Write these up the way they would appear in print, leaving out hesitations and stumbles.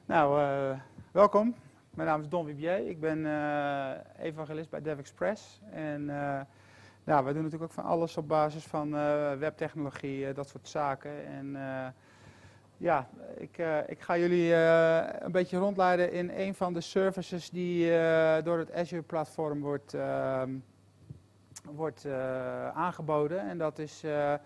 Nou, welkom. Mijn naam is Don Wibier. Ik ben evangelist bij DevExpress. En we doen natuurlijk ook van alles op basis van webtechnologie, dat soort zaken. En ik ga jullie een beetje rondleiden in een van de services die door het Azure-platform wordt aangeboden. En dat is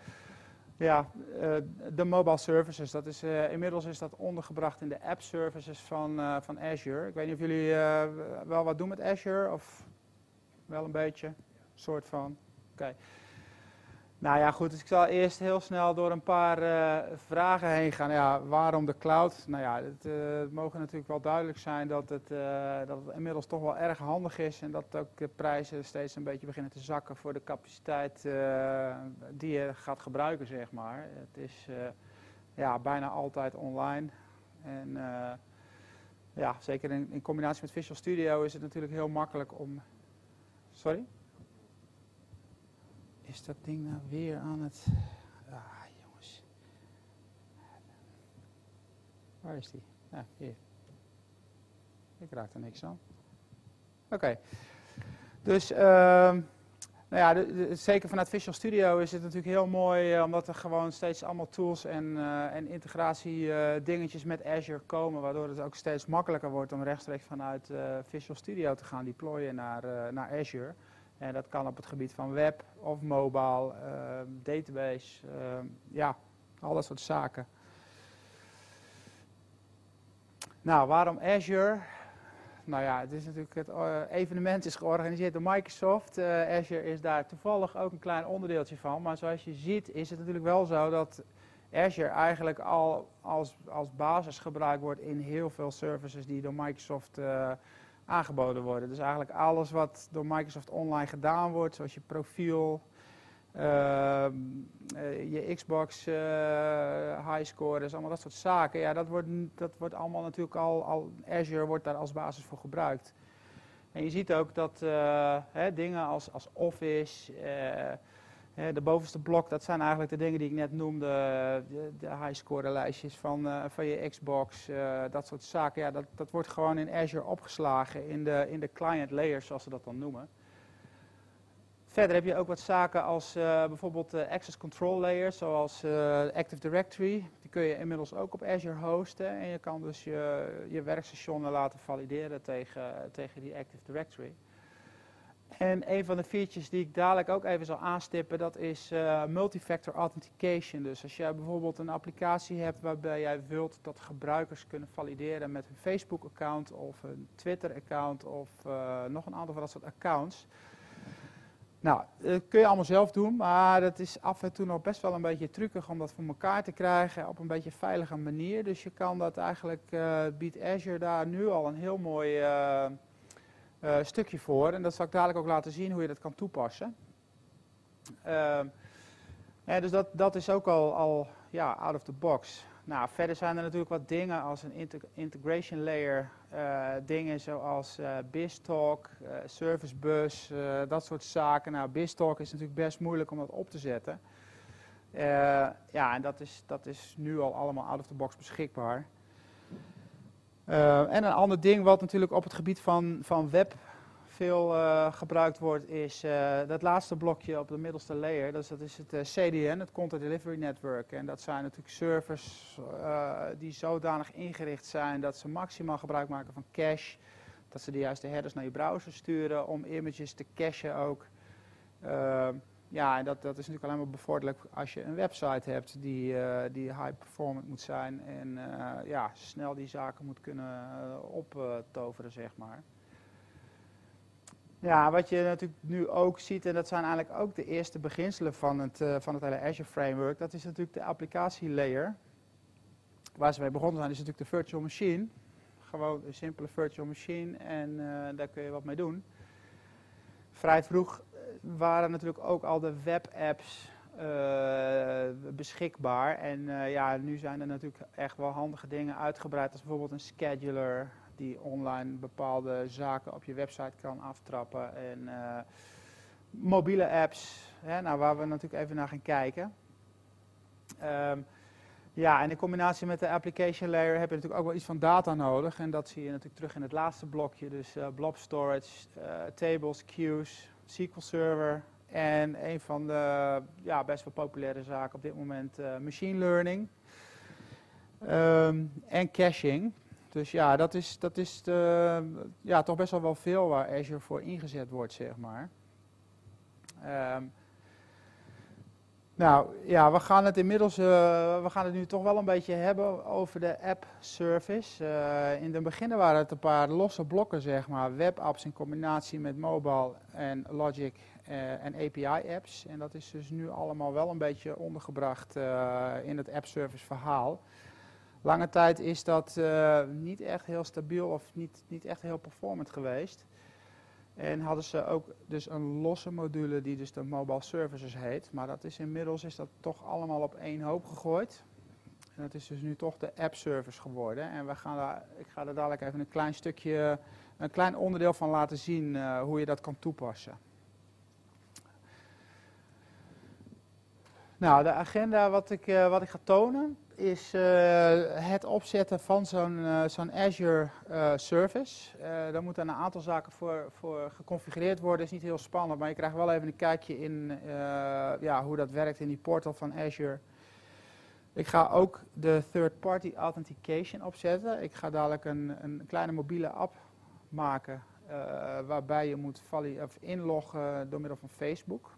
de mobile services. Dat is, inmiddels is dat ondergebracht in de app services van Azure. Ik weet niet of jullie wel wat doen met Azure, of wel een beetje, soort van. Oké. Nou ja, goed, dus ik zal eerst heel snel door een paar vragen heen gaan. Ja, waarom de cloud? Nou ja, het mogen natuurlijk wel duidelijk zijn dat het inmiddels toch wel erg handig is en dat ook de prijzen steeds een beetje beginnen te zakken voor de capaciteit die je gaat gebruiken, zeg maar. Het is bijna altijd online. En zeker in combinatie met Visual Studio is het natuurlijk heel makkelijk om... Sorry? Is dat ding nou weer aan het... Ah, jongens. Waar is die? Ja, hier. Ik raak er niks aan. Oké. Dus, zeker vanuit Visual Studio is het natuurlijk heel mooi, omdat er gewoon steeds allemaal tools en integratie dingetjes met Azure komen, waardoor het ook steeds makkelijker wordt om rechtstreeks vanuit Visual Studio te gaan deployen naar Azure. En dat kan op het gebied van web of mobile, database, al dat soort zaken. Nou, waarom Azure? Nou ja, het is natuurlijk het evenement is georganiseerd door Microsoft. Azure is daar toevallig ook een klein onderdeeltje van. Maar zoals je ziet is het natuurlijk wel zo dat Azure eigenlijk al als basis gebruikt wordt in heel veel services die door Microsoft aangeboden worden. Dus eigenlijk alles wat door Microsoft online gedaan wordt, zoals je profiel, je Xbox highscores, allemaal dat soort zaken. Ja, dat wordt allemaal natuurlijk al Azure wordt daar als basis voor gebruikt. En je ziet ook dat dingen als Office, de bovenste blok, dat zijn eigenlijk de dingen die ik net noemde, de highscore lijstjes van je Xbox, dat soort zaken. Ja, dat wordt gewoon in Azure opgeslagen in de client layers, zoals ze dat dan noemen. Verder heb je ook wat zaken als bijvoorbeeld access control layers, zoals Active Directory. Die kun je inmiddels ook op Azure hosten en je kan dus je werkstationen laten valideren tegen die Active Directory. En een van de features die ik dadelijk ook even zal aanstippen, dat is multifactor authentication. Dus als jij bijvoorbeeld een applicatie hebt waarbij jij wilt dat gebruikers kunnen valideren met een Facebook-account of een Twitter-account of nog een aantal van dat soort accounts. Nou, dat kun je allemaal zelf doen, maar dat is af en toe nog best wel een beetje trucig om dat voor elkaar te krijgen op een beetje veilige manier. Dus je kan dat eigenlijk, biedt Azure daar nu al een heel mooi stukje voor. En dat zal ik dadelijk ook laten zien hoe je dat kan toepassen. Dus dat is ook al out of the box. Nou, verder zijn er natuurlijk wat dingen als een integration layer, dingen zoals BizTalk, Service Bus, dat soort zaken. Nou, BizTalk is natuurlijk best moeilijk om dat op te zetten. En dat is nu al allemaal out of the box beschikbaar. En een ander ding wat natuurlijk op het gebied van web veel gebruikt wordt is dat laatste blokje op de middelste layer. Dus dat is het CDN, het Content Delivery Network. En dat zijn natuurlijk servers die zodanig ingericht zijn dat ze maximaal gebruik maken van cache. Dat ze de juiste headers naar je browser sturen om images te cachen ook. En dat is natuurlijk alleen maar bevorderlijk als je een website hebt die high performant moet zijn en snel die zaken moet kunnen optoveren, zeg maar. Ja, wat je natuurlijk nu ook ziet, en dat zijn eigenlijk ook de eerste beginselen van het hele Azure Framework, dat is natuurlijk de applicatielayer. Waar ze mee begonnen zijn is natuurlijk de virtual machine. Gewoon een simpele virtual machine en daar kun je wat mee doen. Vrij vroeg waren natuurlijk ook al de webapps beschikbaar. En nu zijn er natuurlijk echt wel handige dingen uitgebreid, als bijvoorbeeld een scheduler die online bepaalde zaken op je website kan aftrappen. En mobiele apps, waar we natuurlijk even naar gaan kijken. Ja, en in combinatie met de application layer heb je natuurlijk ook wel iets van data nodig. En dat zie je natuurlijk terug in het laatste blokje. Dus blob storage, tables, queues, SQL Server. En een van de best wel populaire zaken op dit moment, machine learning. En caching. Dus ja, dat is toch best wel veel waar Azure voor ingezet wordt, zeg maar. Nou ja, we gaan het nu toch wel een beetje hebben over de app service. In het begin waren het een paar losse blokken, zeg maar, webapps in combinatie met mobile en Logic en API apps. En dat is dus nu allemaal wel een beetje ondergebracht in het app service verhaal. Lange tijd is dat niet echt heel stabiel of niet echt heel performant geweest. En hadden ze ook dus een losse module die dus de mobile services heet. Maar dat is inmiddels toch allemaal op één hoop gegooid. En dat is dus nu toch de app service geworden. En ik ga er dadelijk even een klein onderdeel van laten zien hoe je dat kan toepassen. Nou, de agenda wat ik ga tonen is het opzetten van zo'n Azure service. Daar moeten een aantal zaken voor geconfigureerd worden. Dat is niet heel spannend, maar je krijgt wel even een kijkje in hoe dat werkt in die portal van Azure. Ik ga ook de third-party authentication opzetten. Ik ga dadelijk een kleine mobiele app maken waarbij je moet inloggen door middel van Facebook.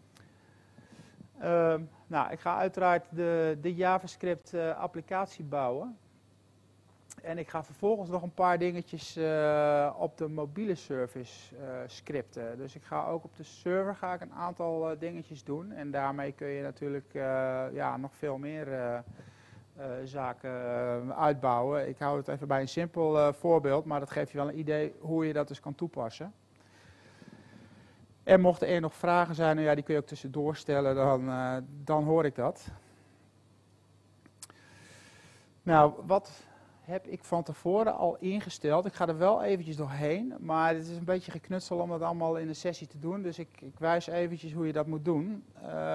Ik ga uiteraard de JavaScript applicatie bouwen. En ik ga vervolgens nog een paar dingetjes op de mobiele service scripten. Dus ik ga ook op de server een aantal dingetjes doen. En daarmee kun je natuurlijk nog veel meer zaken uitbouwen. Ik hou het even bij een simpel voorbeeld, maar dat geeft je wel een idee hoe je dat dus kan toepassen. En mochten er nog vragen zijn, nou ja, die kun je ook tussendoor stellen, dan hoor ik dat. Nou, wat heb ik van tevoren al ingesteld? Ik ga er wel eventjes doorheen, maar het is een beetje geknutsel om dat allemaal in een sessie te doen. Dus ik wijs eventjes hoe je dat moet doen.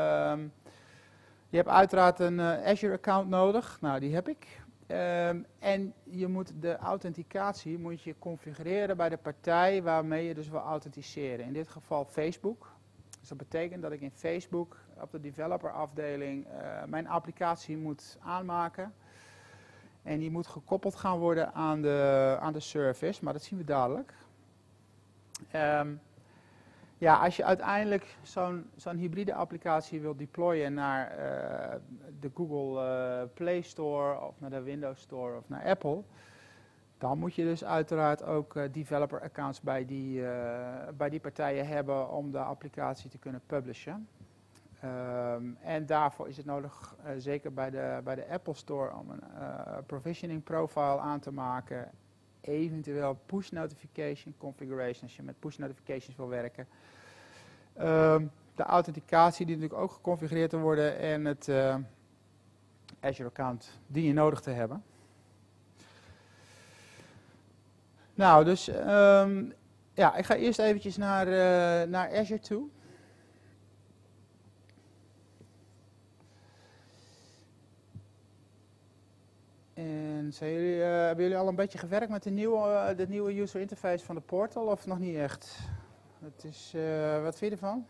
Je hebt uiteraard een Azure account nodig. Nou, die heb ik. En je moet de authenticatie configureren bij de partij waarmee je dus wil authenticeren. In dit geval Facebook. Dus dat betekent dat ik in Facebook op de developer afdeling mijn applicatie moet aanmaken. En die moet gekoppeld gaan worden aan de service, maar dat zien we dadelijk. Als je uiteindelijk zo'n hybride applicatie wilt deployen naar de Google Play Store of naar de Windows Store of naar Apple, dan moet je dus uiteraard ook developer accounts bij die partijen hebben om de applicatie te kunnen publishen. En daarvoor is het nodig, zeker bij de Apple Store, om een provisioning profile aan te maken. Eventueel push notification configuration als je met push notifications wil werken. De authenticatie die natuurlijk ook geconfigureerd te worden en het Azure account die je nodig te hebben. Nou, dus ik ga eerst eventjes naar Azure toe. En hebben jullie al een beetje gewerkt met de nieuwe user interface van de portal of nog niet echt? Het is, wat vind je ervan?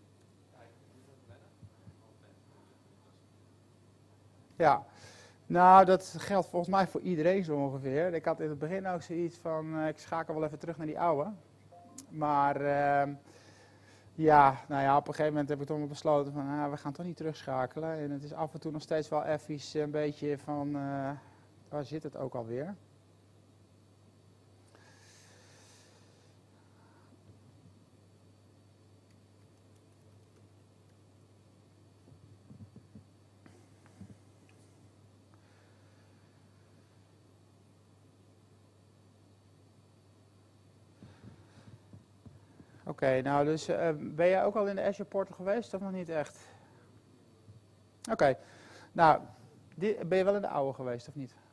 Ja, nou dat geldt volgens mij voor iedereen zo ongeveer. Ik had in het begin ook zoiets van, ik schakel wel even terug naar die oude. Maar op een gegeven moment heb ik toch besloten van, we gaan toch niet terugschakelen. En het is af en toe nog steeds wel even een beetje van, waar zit het ook alweer? Oké, nou dus ben jij ook al in de Azure Portal geweest of nog niet echt? Oké, nou ben je wel in de oude geweest of niet?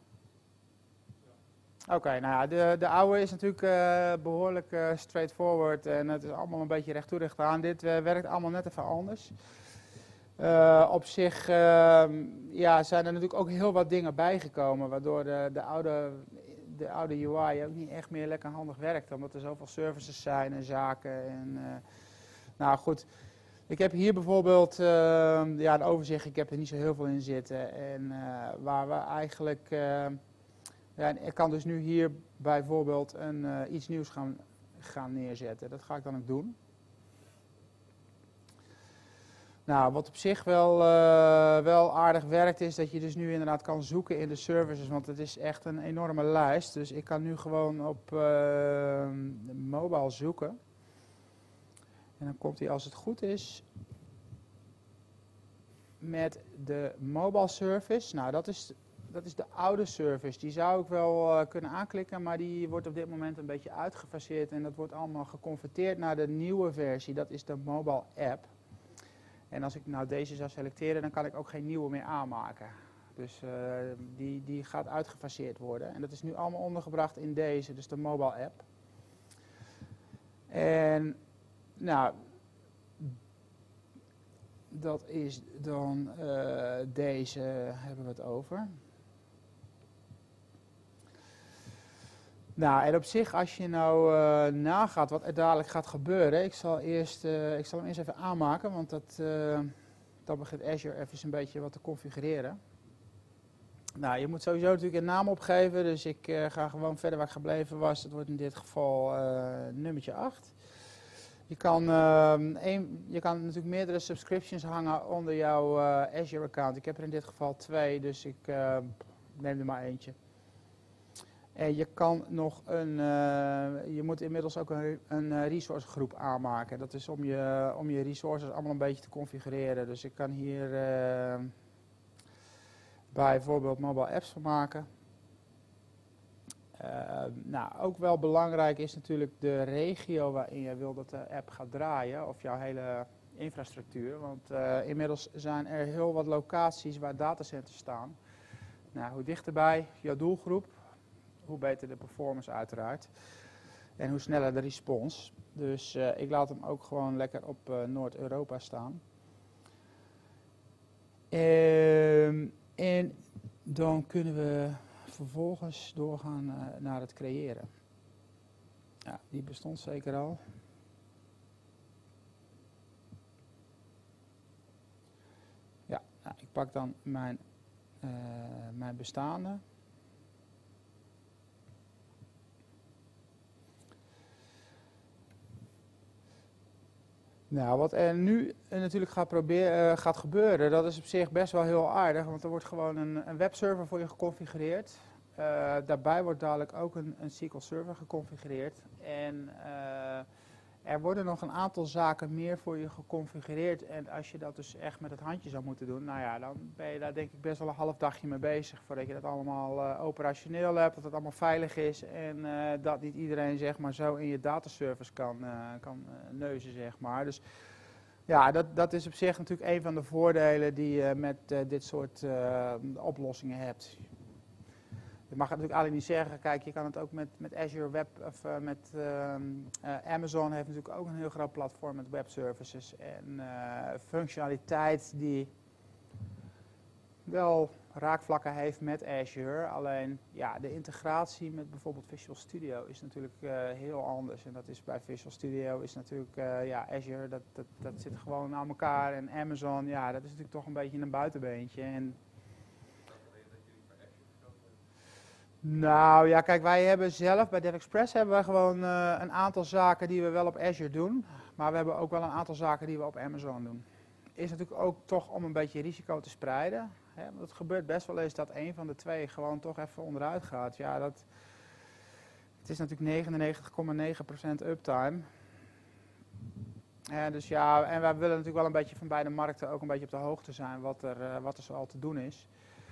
Oké, nou ja, de oude is natuurlijk behoorlijk straightforward en het is allemaal een beetje recht toe recht aan. Dit werkt allemaal net even anders. Op zich zijn er natuurlijk ook heel wat dingen bijgekomen, waardoor de oude UI ook niet echt meer lekker handig werkt, omdat er zoveel services zijn en zaken. Nou goed, ik heb hier bijvoorbeeld een overzicht, ik heb er niet zo heel veel in zitten. En waar we eigenlijk, ik kan dus nu hier bijvoorbeeld iets nieuws gaan neerzetten. Dat ga ik dan ook doen. Nou, wat op zich wel aardig werkt is dat je dus nu inderdaad kan zoeken in de services, want het is echt een enorme lijst. Dus ik kan nu gewoon op mobile zoeken. En dan komt hij als het goed is met de mobile service. Nou, dat is de oude service. Die zou ik wel kunnen aanklikken, maar die wordt op dit moment een beetje uitgefaseerd. En dat wordt allemaal geconverteerd naar de nieuwe versie. Dat is de mobile app. En als ik nou deze zou selecteren, dan kan ik ook geen nieuwe meer aanmaken. Dus die gaat uitgefaseerd worden. En dat is nu allemaal ondergebracht in deze, dus de mobile app. En nou, dat is dan deze, hebben we het over. Nou, en op zich, als je nou nagaat wat er dadelijk gaat gebeuren, ik zal hem eerst even aanmaken, want dan begint Azure even een beetje wat te configureren. Nou, je moet sowieso natuurlijk een naam opgeven, dus ik ga gewoon verder waar ik gebleven was. Dat wordt in dit geval nummertje 8. Je kan natuurlijk meerdere subscriptions hangen onder jouw Azure account. Ik heb er in dit geval 2, dus ik neem er maar eentje. En je kan nog je moet inmiddels ook een resource groep aanmaken. Dat is om je resources allemaal een beetje te configureren. Dus ik kan hier bijvoorbeeld mobile apps van maken. Nou, ook wel belangrijk is natuurlijk de regio waarin je wil dat de app gaat draaien. Of jouw hele infrastructuur. Want inmiddels zijn er heel wat locaties waar datacenters staan. Nou, hoe dichterbij jouw doelgroep, hoe beter de performance uiteraard. En hoe sneller de respons. Dus ik laat hem ook gewoon lekker op Noord-Europa staan. En dan kunnen we vervolgens doorgaan naar het creëren. Ja, die bestond zeker al. Ja, nou, ik pak dan mijn bestaande. Nou, wat er nu natuurlijk gaat gebeuren, dat is op zich best wel heel aardig, want er wordt gewoon een webserver voor je geconfigureerd. Daarbij wordt dadelijk ook een SQL Server geconfigureerd. En er worden nog een aantal zaken meer voor je geconfigureerd. En als je dat dus echt met het handje zou moeten doen, nou ja, dan ben je daar denk ik best wel een half dagje mee bezig. Voordat je dat allemaal operationeel hebt, dat het allemaal veilig is. En dat niet iedereen zeg maar zo in je dataservice kan neuzen, zeg maar. Dus ja, dat is op zich natuurlijk een van de voordelen die je met dit soort oplossingen hebt. Je mag het natuurlijk alleen niet zeggen, kijk, je kan het ook met Azure Web of met Amazon heeft natuurlijk ook een heel groot platform met webservices en functionaliteit die wel raakvlakken heeft met Azure. Alleen ja, de integratie met bijvoorbeeld Visual Studio is natuurlijk heel anders. En dat is bij Visual Studio is natuurlijk Azure, dat zit gewoon aan elkaar. En Amazon, ja, dat is natuurlijk toch een beetje een buitenbeentje. En nou ja, kijk, wij hebben zelf bij DevExpress hebben we gewoon een aantal zaken die we wel op Azure doen. Maar we hebben ook wel een aantal zaken die we op Amazon doen. Is natuurlijk ook toch om een beetje risico te spreiden. Hè? Want het gebeurt best wel eens dat een van de twee gewoon toch even onderuit gaat. Ja, het is natuurlijk 99,9% uptime. Dus ja, en wij willen natuurlijk wel een beetje van beide markten ook een beetje op de hoogte zijn wat er zoal te doen is.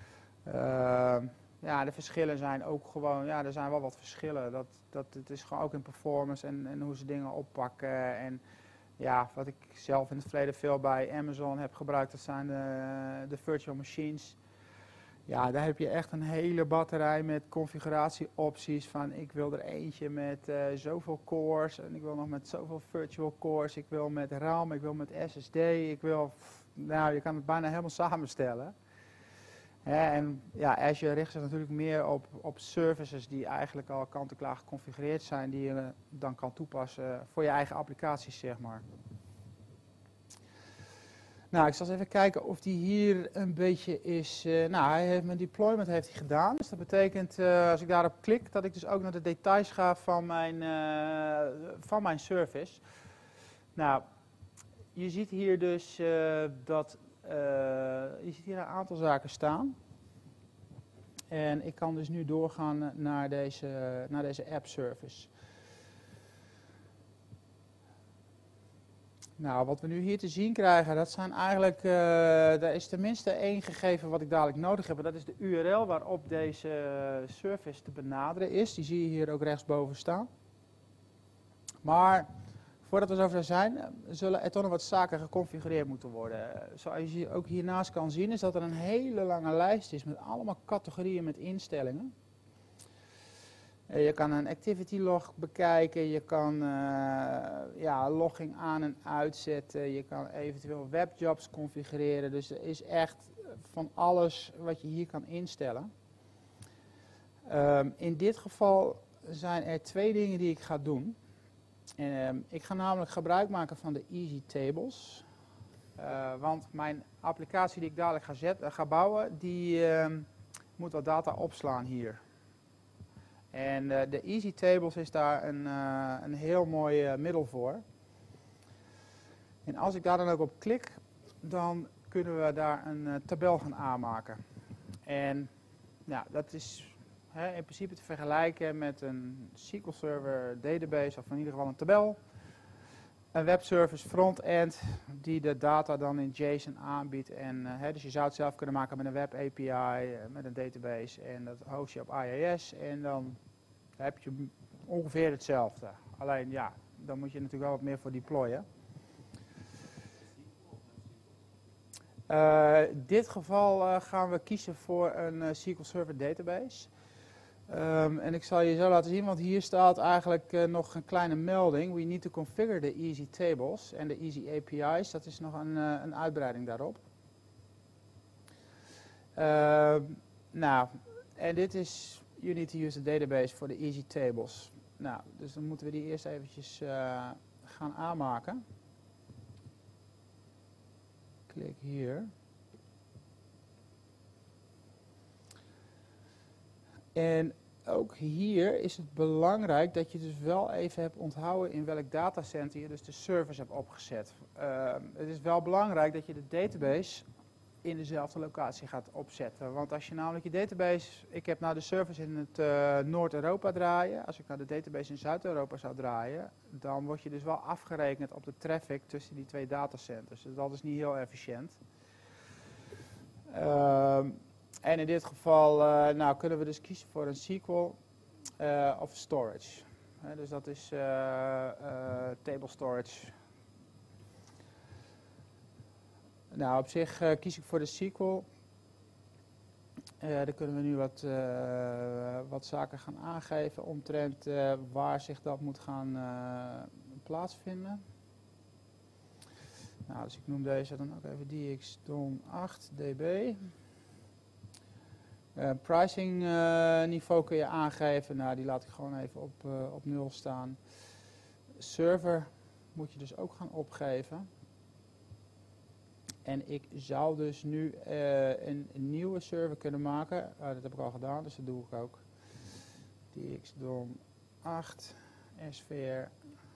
Ja, de verschillen zijn ook gewoon, ja, er zijn wel wat verschillen. Het is gewoon ook in performance en hoe ze dingen oppakken. En ja, wat ik zelf in het verleden veel bij Amazon heb gebruikt, dat zijn de virtual machines. Ja, daar heb je echt een hele batterij met configuratieopties van ik wil er eentje met zoveel cores en ik wil nog met zoveel virtual cores. Ik wil met RAM, ik wil met SSD, ik wil nou, je kan het bijna helemaal samenstellen. En ja, Azure richt zich natuurlijk meer op services die eigenlijk al kant-en-klaar geconfigureerd zijn, die je dan kan toepassen voor je eigen applicaties, zeg maar. Nou, ik zal eens even kijken of die hier een beetje is. Nou, hij heeft mijn deployment heeft hij gedaan. Dus dat betekent, als ik daarop klik, dat ik dus ook naar de details ga van mijn service. Nou, je ziet hier dus je ziet hier een aantal zaken staan. En ik kan dus nu doorgaan naar deze app service. Nou, wat we nu hier te zien krijgen, dat zijn eigenlijk, er is tenminste één gegeven wat ik dadelijk nodig heb. En dat is de URL waarop deze service te benaderen is. Die zie je hier ook rechtsboven staan. Maar voordat we zover zijn, zullen er toch nog wat zaken geconfigureerd moeten worden. Zoals je ook hiernaast kan zien, is dat er een hele lange lijst is met allemaal categorieën met instellingen. Je kan een activity log bekijken, je kan logging aan en uitzetten, je kan eventueel webjobs configureren. Dus er is echt van alles wat je hier kan instellen. In dit geval zijn er twee dingen die ik ga doen. Ik ga namelijk gebruik maken van de Easy Tables. Want mijn applicatie die ik dadelijk ga bouwen, die moet wat data opslaan hier. En de Easy Tables is daar een heel mooi middel voor. En als ik daar dan ook op klik, dan kunnen we daar een tabel gaan aanmaken. En ja, dat is in principe te vergelijken met een SQL Server database, of in ieder geval een tabel. Een webservice frontend die de data dan in JSON aanbiedt. En, dus je zou het zelf kunnen maken met een web API, met een database en dat host je op IIS. En dan heb je ongeveer hetzelfde. Alleen ja, dan moet je natuurlijk wel wat meer voor deployen. In dit geval gaan we kiezen voor een SQL Server database. En ik zal je zo laten zien, want hier staat eigenlijk nog een kleine melding. We need to configure the Easy Tables en de Easy API's. Dat is nog een uitbreiding daarop. Nou, en dit is, you need to use the database for the Easy Tables. Nou, dus dan moeten we die eerst eventjes gaan aanmaken. Klik hier. En ook hier is het belangrijk dat je dus wel even hebt onthouden in welk datacenter je dus de servers hebt opgezet. Het is wel belangrijk dat je de database in dezelfde locatie gaat opzetten. Want als je namelijk je database, ik heb nou de servers in het Noord-Europa draaien. Als ik nou de database in Zuid-Europa zou draaien, dan word je dus wel afgerekend op de traffic tussen die twee datacenters. Dus dat is niet heel efficiënt. En in dit geval kunnen we dus kiezen voor een SQL of storage. Dus dat is table storage. Nou, op zich kies ik voor de SQL. Dan kunnen we nu wat zaken gaan aangeven omtrent waar zich dat moet gaan plaatsvinden. Nou, dus ik noem deze dan ook even DXDOM8DB. Pricing niveau kun je aangeven. Nou, die laat ik gewoon even op 0 staan. Server moet je dus ook gaan opgeven. En ik zou dus nu een nieuwe server kunnen maken. Dat heb ik al gedaan, dus dat doe ik ook. DXDOM8 SVR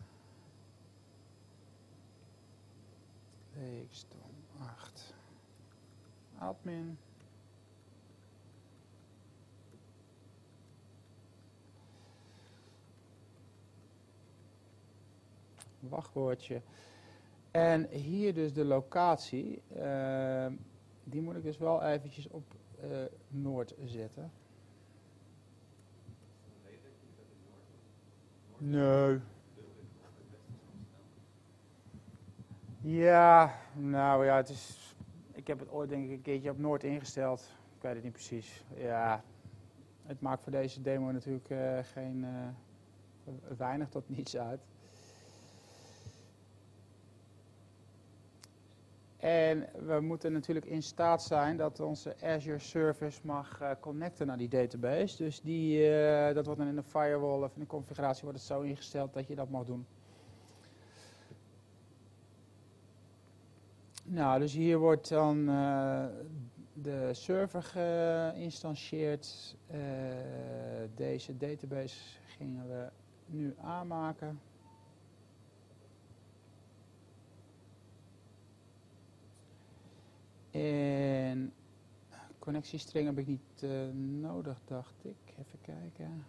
DXDOM8 admin. Wachtwoordje. En hier dus de locatie. Die moet ik dus wel eventjes op Noord zetten. Nee. Ja, nou ja, het is. Ik heb het ooit denk ik een keertje op Noord ingesteld. Ik weet het niet precies. Ja, het maakt voor deze demo natuurlijk weinig tot niets uit. En we moeten natuurlijk in staat zijn dat onze Azure Service mag connecten naar die database. Dus dat wordt dan in de firewall of in de configuratie wordt het zo ingesteld dat je dat mag doen. Nou, dus hier wordt dan de server geïnstantieerd. Deze database gingen we nu aanmaken. En connectiestring heb ik niet nodig, dacht ik. Even kijken.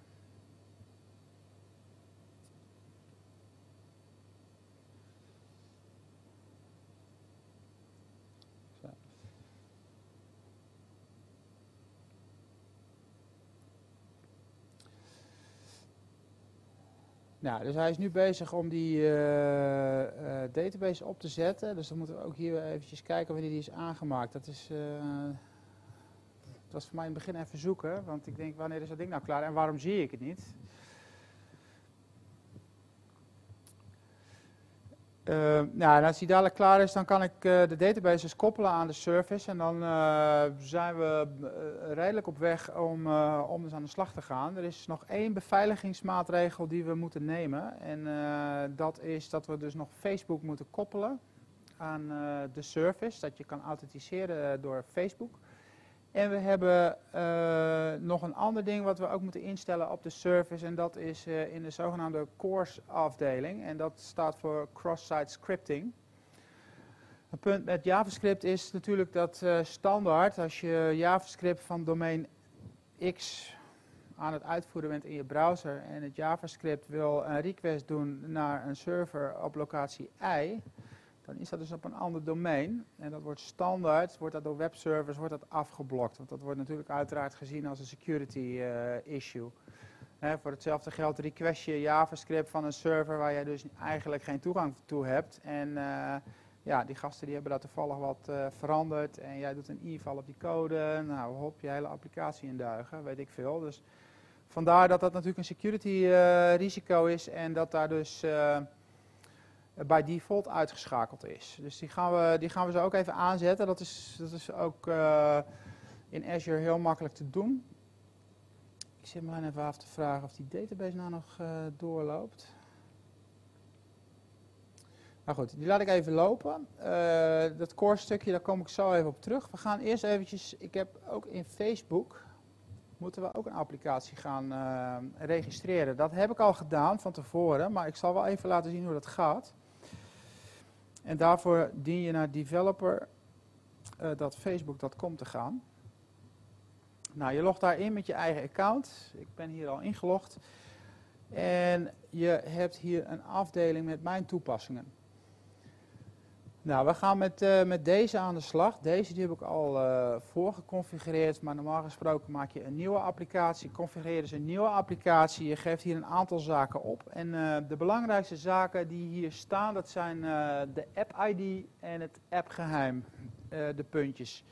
Zo. Nou, dus hij is nu bezig om die database op te zetten. Dus dan moeten we ook hier eventjes kijken wanneer die is aangemaakt. Dat was voor mij in het begin even zoeken, want ik denk, wanneer is dat ding nou klaar en waarom zie ik het niet? Nou, als die dadelijk klaar is, dan kan ik de databases koppelen aan de service en dan zijn we redelijk op weg om dus aan de slag te gaan. Er is nog één beveiligingsmaatregel die we moeten nemen en dat is dat we dus nog Facebook moeten koppelen aan de service, dat je kan authenticeren door Facebook. En we hebben nog een ander ding wat we ook moeten instellen op de service en dat is in de zogenaamde CORS afdeling en dat staat voor Cross-Site Scripting. Het punt met JavaScript is natuurlijk dat standaard als je JavaScript van domein X aan het uitvoeren bent in je browser en het JavaScript wil een request doen naar een server op locatie Y, dan is dat dus op een ander domein en dat wordt standaard, wordt dat door webservers afgeblokt. Want dat wordt natuurlijk uiteraard gezien als een security issue. Voor hetzelfde geld request je JavaScript van een server waar je dus eigenlijk geen toegang toe hebt. En ja, die gasten die hebben daar toevallig wat veranderd en jij doet een eval op die code. Nou, hop, je hele applicatie in duigen, weet ik veel. Dus vandaar dat dat natuurlijk een security risico is en dat daar dus bij default uitgeschakeld is. Dus die gaan we zo ook even aanzetten. Dat is ook in Azure heel makkelijk te doen. Ik zit maar even af te vragen of die database nou nog doorloopt. Nou goed, die laat ik even lopen. Dat core stukje, daar kom ik zo even op terug. We gaan eerst eventjes, ik heb ook in Facebook, moeten we ook een applicatie gaan registreren. Dat heb ik al gedaan van tevoren, maar ik zal wel even laten zien hoe dat gaat. En daarvoor dien je naar developer.facebook.com te gaan. Nou, je logt daar in met je eigen account. Ik ben hier al ingelogd. En je hebt hier een afdeling met mijn toepassingen. Nou, we gaan met deze aan de slag. Deze die heb ik al voorgeconfigureerd, maar normaal gesproken maak je een nieuwe applicatie. Configureer dus een nieuwe applicatie. Je geeft hier een aantal zaken op. En de belangrijkste zaken die hier staan, dat zijn de app-ID en het app-geheim, de puntjes.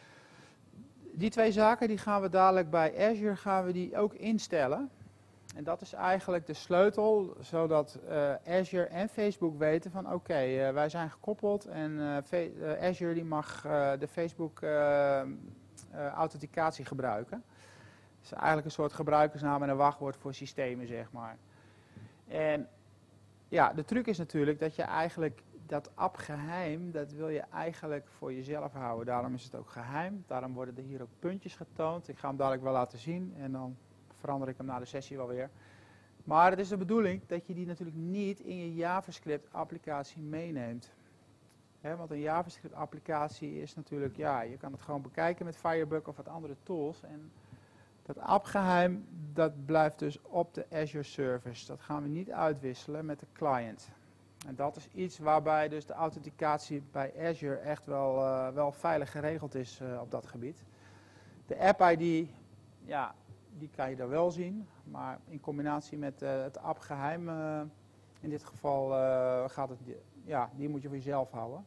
Die twee zaken die gaan we dadelijk bij Azure ook instellen. En dat is eigenlijk de sleutel, zodat Azure en Facebook weten van oké, wij zijn gekoppeld en Azure die mag de Facebook authenticatie gebruiken. Het is eigenlijk een soort gebruikersnaam en een wachtwoord voor systemen, zeg maar. En ja, de truc is natuurlijk dat je eigenlijk dat appgeheim, dat wil je eigenlijk voor jezelf houden. Daarom is het ook geheim, daarom worden er hier ook puntjes getoond. Ik ga hem dadelijk wel laten zien en dan verander ik hem na de sessie wel weer. Maar het is de bedoeling dat je die natuurlijk niet in je JavaScript applicatie meeneemt. Want een JavaScript applicatie is natuurlijk, ja, je kan het gewoon bekijken met Firebug of wat andere tools. En dat appgeheim, dat blijft dus op de Azure Service. Dat gaan we niet uitwisselen met de client. En dat is iets waarbij dus de authenticatie bij Azure echt wel veilig geregeld is op dat gebied. De app-ID, ja, die kan je daar wel zien, maar in combinatie met het appgeheim, in dit geval gaat het, ja, die moet je voor jezelf houden.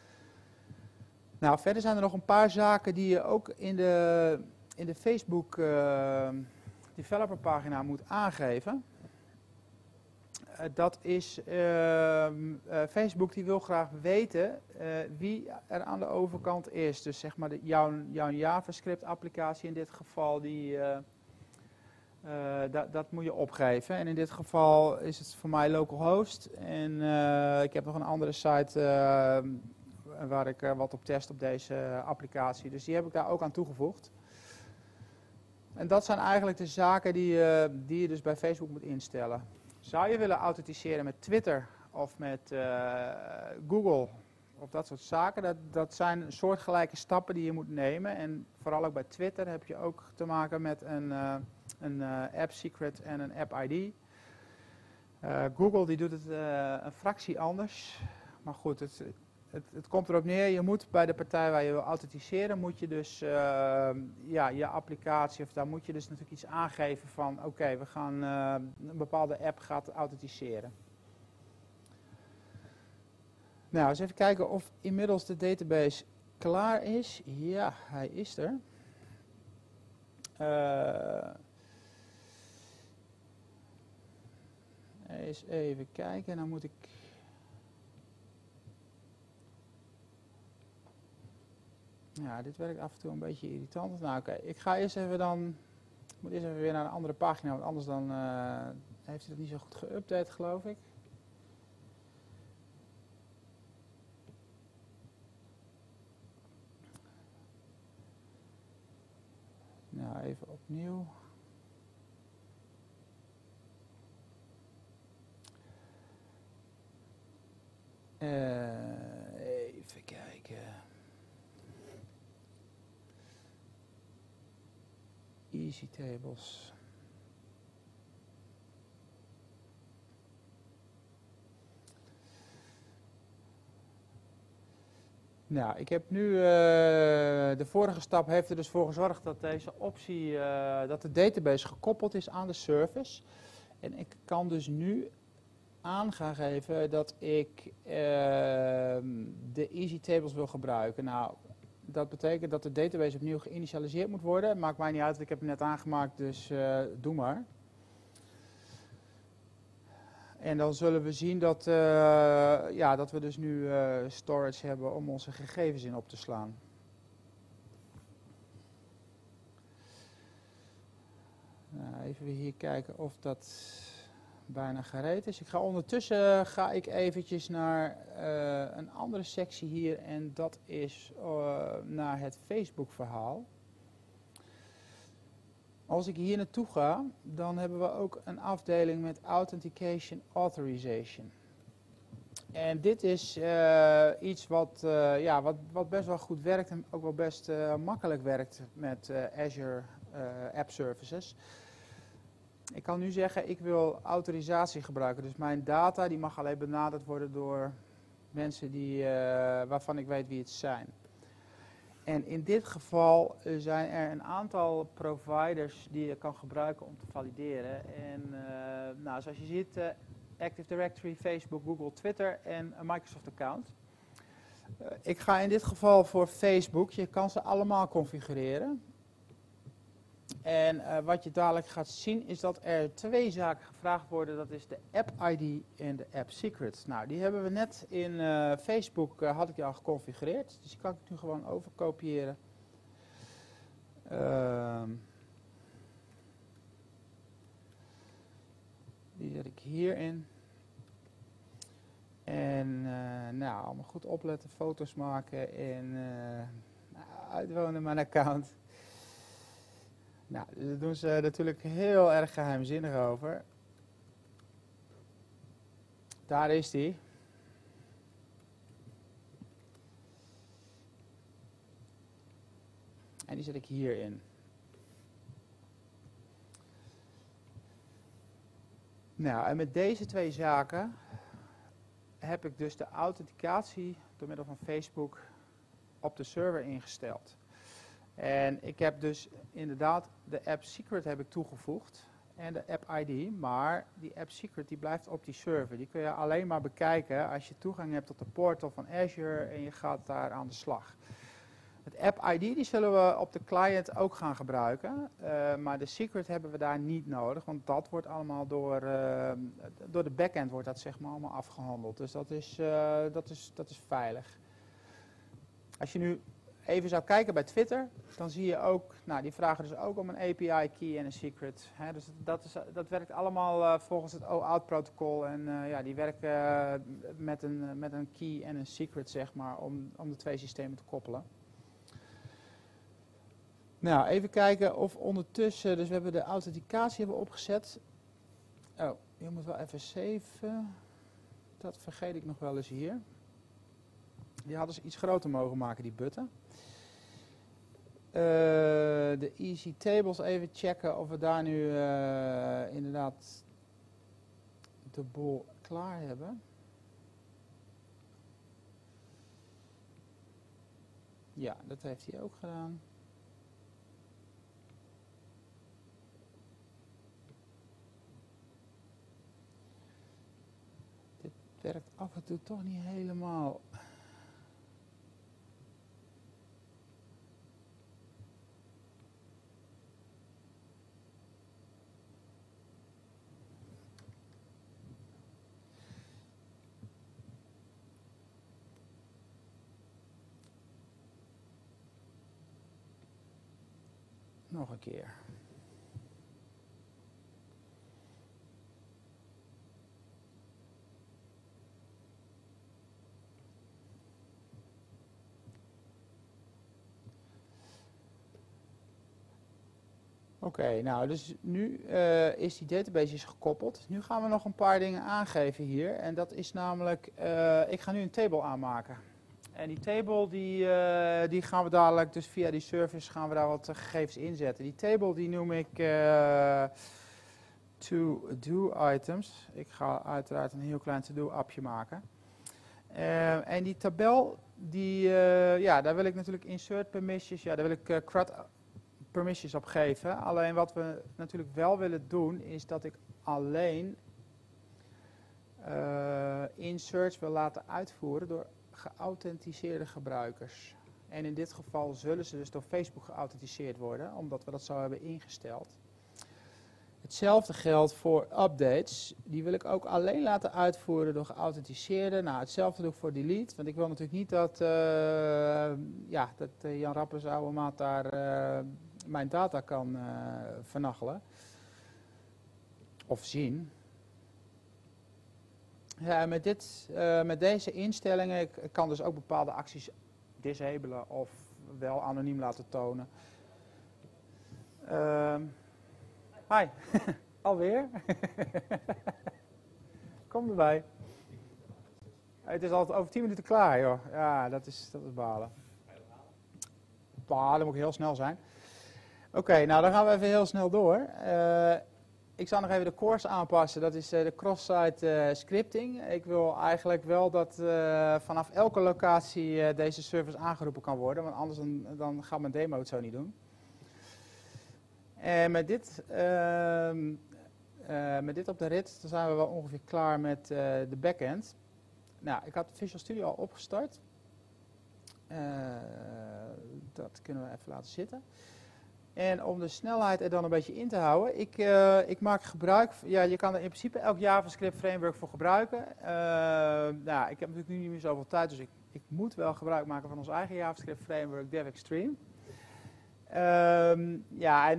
Nou, verder zijn er nog een paar zaken die je ook in de Facebook developerpagina moet aangeven. Dat is, Facebook die wil graag weten wie er aan de overkant is. Dus zeg maar jouw JavaScript applicatie in dit geval, dat moet je opgeven. En in dit geval is het voor mij localhost. En ik heb nog een andere site waar ik wat op test op deze applicatie. Dus die heb ik daar ook aan toegevoegd. En dat zijn eigenlijk de zaken die je dus bij Facebook moet instellen. Zou je willen authenticeren met Twitter of met Google of dat soort zaken, dat zijn soortgelijke stappen die je moet nemen. En vooral ook bij Twitter heb je ook te maken met een app secret en een app ID. Google die doet het een fractie anders. Maar goed, het komt erop neer, je moet bij de partij waar je wil authenticeren, moet je dus je applicatie, of daar moet je dus natuurlijk iets aangeven van oké, we gaan een bepaalde app gaat authenticeren. Nou, eens even kijken of inmiddels de database klaar is. Ja, hij is er. Eens even kijken, dan moet ik... Ja, dit werkt af en toe een beetje irritant. Nou oké, ik ga eerst even dan... Ik moet eerst even weer naar een andere pagina, want anders dan heeft hij het niet zo goed geüpdate, geloof ik. Nou, even opnieuw. Even kijken. Easy tables. Nou, ik heb nu, de vorige stap heeft er dus voor gezorgd dat deze optie, dat de database gekoppeld is aan de service. En ik kan dus nu aan gaan geven dat ik de Easy Tables wil gebruiken. Nou, dat betekent dat de database opnieuw geïnitialiseerd moet worden. Maakt mij niet uit, ik heb hem net aangemaakt, dus doe maar. En dan zullen we zien dat, dat we dus nu storage hebben om onze gegevens in op te slaan. Nou, even weer hier kijken of dat bijna gereed is. Ondertussen ga ik eventjes naar een andere sectie hier en dat is naar het Facebook verhaal. Als ik hier naartoe ga, dan hebben we ook een afdeling met Authentication Authorization. En dit is iets wat best wel goed werkt en ook wel best makkelijk werkt met Azure App Services. Ik kan nu zeggen, ik wil autorisatie gebruiken. Dus mijn data die mag alleen benaderd worden door mensen waarvan ik weet wie het zijn. En in dit geval zijn er een aantal providers die je kan gebruiken om te valideren. En zoals je ziet, Active Directory, Facebook, Google, Twitter en een Microsoft account. Ik ga in dit geval voor Facebook. Je kan ze allemaal configureren. En wat je dadelijk gaat zien is dat er twee zaken gevraagd worden. Dat is de App ID en de App Secret. Nou, die hebben we net in Facebook, had ik die al geconfigureerd. Dus die kan ik nu gewoon overkopiëren. Die zet ik hierin. En allemaal goed opletten, foto's maken en uitwonen mijn account. Nou, daar doen ze natuurlijk heel erg geheimzinnig over. Daar is die. En die zet ik hierin. Nou, en met deze twee zaken heb ik dus de authenticatie door middel van Facebook op de server ingesteld. En ik heb dus inderdaad de App Secret heb ik toegevoegd en de App ID, maar die App Secret die blijft op die server. Die kun je alleen maar bekijken als je toegang hebt tot de portal van Azure en je gaat daar aan de slag. Het app ID die zullen we op de client ook gaan gebruiken, maar de secret hebben we daar niet nodig, want dat wordt allemaal door de backend wordt dat zeg maar allemaal afgehandeld. Dus dat is veilig. Als je nu even zou kijken bij Twitter, dan zie je ook, nou die vragen dus ook om een API key en een secret. Hè, dus dat werkt allemaal volgens het OAuth protocol en ja, die werken met een key en een secret zeg maar om de twee systemen te koppelen. Nou, even kijken of ondertussen, dus we hebben de authenticatie hebben opgezet. Oh, je moet wel even saven. Dat vergeet ik nog wel eens hier. Die hadden ze iets groter mogen maken, die button. De easy tables even checken of we daar nu inderdaad de boel klaar hebben. Ja, dat heeft hij ook gedaan. Dit werkt af en toe toch niet helemaal. Nog een keer. Oké, nou dus nu is die database gekoppeld. Nu gaan we nog een paar dingen aangeven hier. En dat is namelijk, ik ga nu een table aanmaken. En die table die gaan we dadelijk, dus via die service gaan we daar wat gegevens inzetten. Die table die noem ik to-do items. Ik ga uiteraard een heel klein to-do-appje maken. En die tabel, ja, daar wil ik natuurlijk insert permissions, ja, daar wil ik CRUD permissions op geven. Alleen wat we natuurlijk wel willen doen, is dat ik alleen inserts wil laten uitvoeren door geauthenticeerde gebruikers. En in dit geval zullen ze dus door Facebook geauthenticeerd worden, omdat we dat zo hebben ingesteld. Hetzelfde geldt voor updates. Die wil ik ook alleen laten uitvoeren door geauthenticeerden. Nou, hetzelfde doe ik voor delete. Want ik wil natuurlijk niet dat, Jan Rappers oude maat daar mijn data kan vernachelen. Of zien. Ja, met deze instellingen, ik kan dus ook bepaalde acties disablen of wel anoniem laten tonen. Hi, alweer? Kom erbij. Het is altijd over 10 minuten klaar, joh. Ja, dat is balen. Dan moet ik heel snel zijn. Oké, nou dan gaan we even heel snel door. Ik zal nog even de course aanpassen. Dat is de cross-site scripting. Ik wil eigenlijk wel dat vanaf elke locatie deze service aangeroepen kan worden. Want anders dan gaat mijn demo het zo niet doen. En met dit op de rit dan zijn we wel ongeveer klaar met de backend. Nou, ik had Visual Studio al opgestart. Dat kunnen we even laten zitten. En om de snelheid er dan een beetje in te houden, ik maak gebruik, ja, je kan er in principe elk JavaScript framework voor gebruiken. Nou, ik heb natuurlijk nu niet meer zoveel tijd, dus ik moet wel gebruik maken van ons eigen JavaScript framework, DevExtreme. Ja, en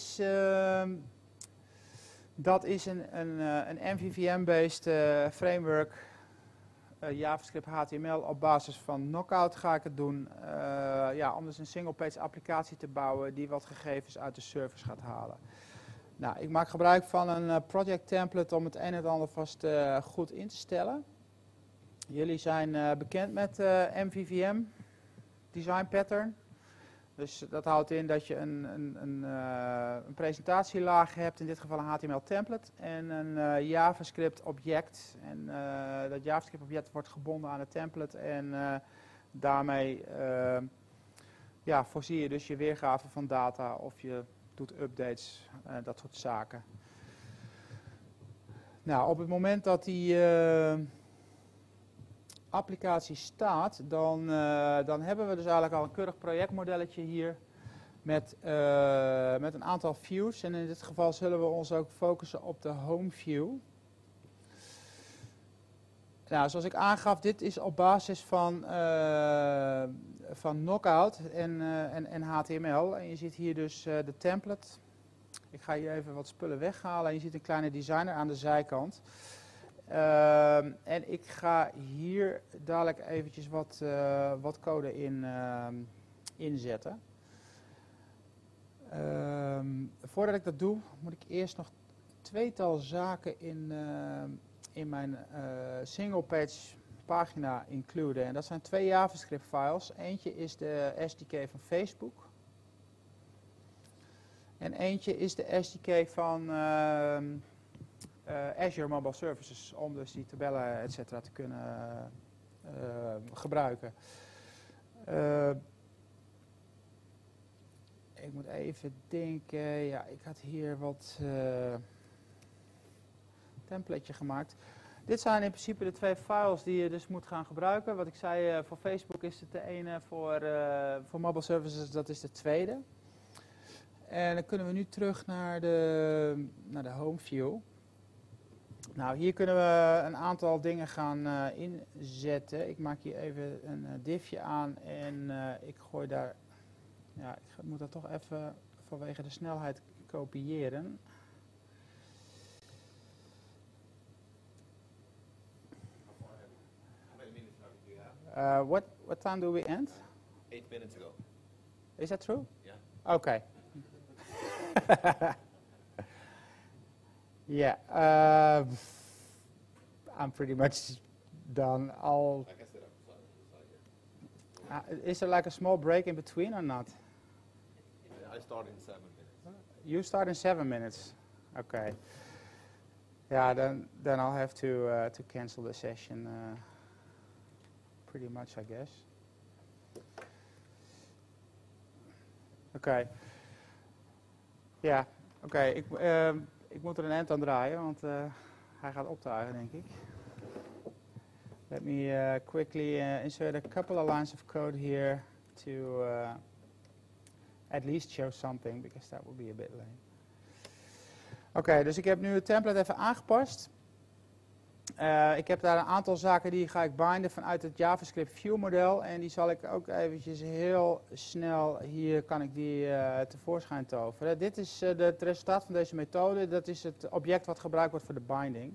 dat is een MVVM-based framework, JavaScript HTML op basis van Knockout ga ik het doen, ja, om dus een single-page applicatie te bouwen die wat gegevens uit de service gaat halen. Nou, ik maak gebruik van een project template om het een en het ander vast goed in te stellen. Jullie zijn bekend met MVVM, design pattern. Dus dat houdt in dat je een presentatielaag hebt, in dit geval een HTML template en een JavaScript object. En dat JavaScript object wordt gebonden aan het template en daarmee ja, voorzie je dus je weergave van data of je doet updates, dat soort zaken. Nou, op het moment dat die applicatie staat, dan hebben we dus eigenlijk al een keurig projectmodelletje hier met een aantal views. En in dit geval zullen we ons ook focussen op de home view. Nou, zoals ik aangaf, dit is op basis van Knockout en HTML. En je ziet hier dus de template. Ik ga hier even wat spullen weghalen en je ziet een kleine designer aan de zijkant. En ik ga hier dadelijk eventjes wat code inzetten. Voordat ik dat doe, moet ik eerst nog tweetal zaken in mijn single page pagina includen. En dat zijn 2 JavaScript files. Eentje is de SDK van Facebook. En eentje is de SDK van Azure Mobile Services, om dus die tabellen etc. te kunnen gebruiken. Ik moet even denken, ja, ik had hier wat template gemaakt. Dit zijn in principe de 2 files die je dus moet gaan gebruiken. Wat ik zei, voor Facebook is het de ene, voor Mobile Services dat is de tweede. En dan kunnen we nu terug naar de home view. Nou, hier kunnen we een aantal dingen gaan inzetten. Ik maak hier even een divje aan en ik gooi daar... Ja, ik moet dat toch even vanwege de snelheid kopiëren. What time do we end? 8 minutes ago. Is that true? Yeah. Okay. Yeah. I'm pretty much done. Like I said, I'm Is there like a small break in between or not? I start in 7 minutes. You start in 7 minutes. Okay. Yeah, then I'll have to cancel the session. Pretty much, I guess. Oké. Ja, oké. Ik moet er een eind aan draaien, want hij gaat optuigen, denk ik. Let me quickly insert a couple of lines of code here to at least show something, because that would be a bit lame. Oké, dus ik heb nu het template even aangepast. Ik heb daar een aantal zaken die ga ik binden vanuit het JavaScript view model. En die zal ik ook eventjes heel snel, hier kan ik die tevoorschijn toveren. Dit is het resultaat van deze methode. Dat is het object wat gebruikt wordt voor de binding.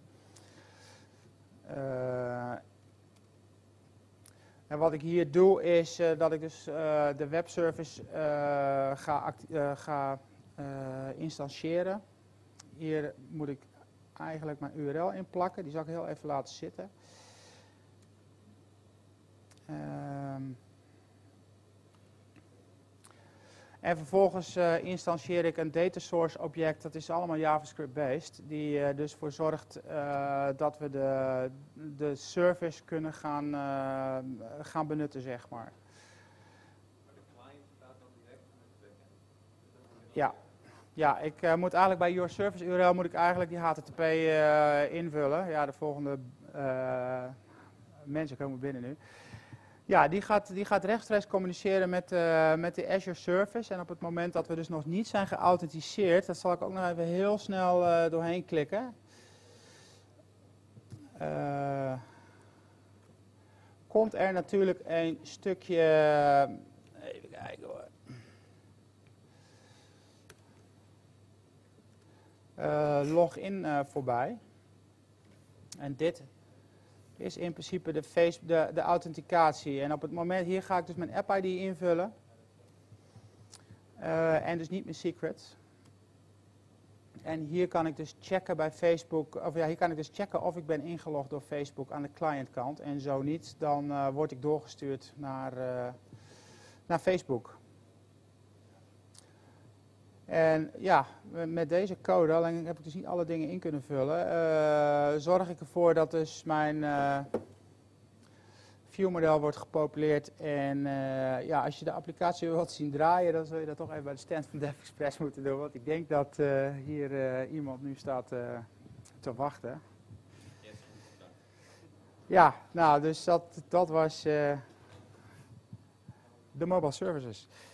En wat ik hier doe is dat ik dus de webservice ga instancieren. Hier moet ik eigenlijk mijn URL inplakken. Die zal ik heel even laten zitten. En vervolgens instancieer ik een data source object. Dat is allemaal JavaScript based. Die dus voor zorgt dat we de service kunnen gaan benutten, zeg maar. Maar de client staat dan direct met de backend? Ja. Ja, ik moet eigenlijk bij Your Service URL moet ik eigenlijk die HTTP invullen. Ja, de volgende mensen komen binnen nu. Ja, die gaat rechtstreeks communiceren met de Azure Service. En op het moment dat we dus nog niet zijn geauthenticeerd, dat zal ik ook nog even heel snel doorheen klikken. Komt er natuurlijk een stukje, even kijken hoor. Login voorbij. En dit is in principe de authenticatie. En op het moment, hier ga ik dus mijn app ID invullen. En dus niet mijn secret. En hier kan ik dus checken bij Facebook, of ja, hier kan ik dus checken of ik ben ingelogd door Facebook aan de clientkant. En zo niet, dan word ik doorgestuurd naar Facebook. En ja, met deze code, alleen heb ik dus niet alle dingen in kunnen vullen, zorg ik ervoor dat dus mijn viewmodel wordt gepopuleerd. En ja, als je de applicatie wilt zien draaien, dan zul je dat toch even bij de stand van DevExpress moeten doen. Want ik denk dat hier iemand nu staat te wachten. Yes, Ja, nou, dus dat was de mobile services.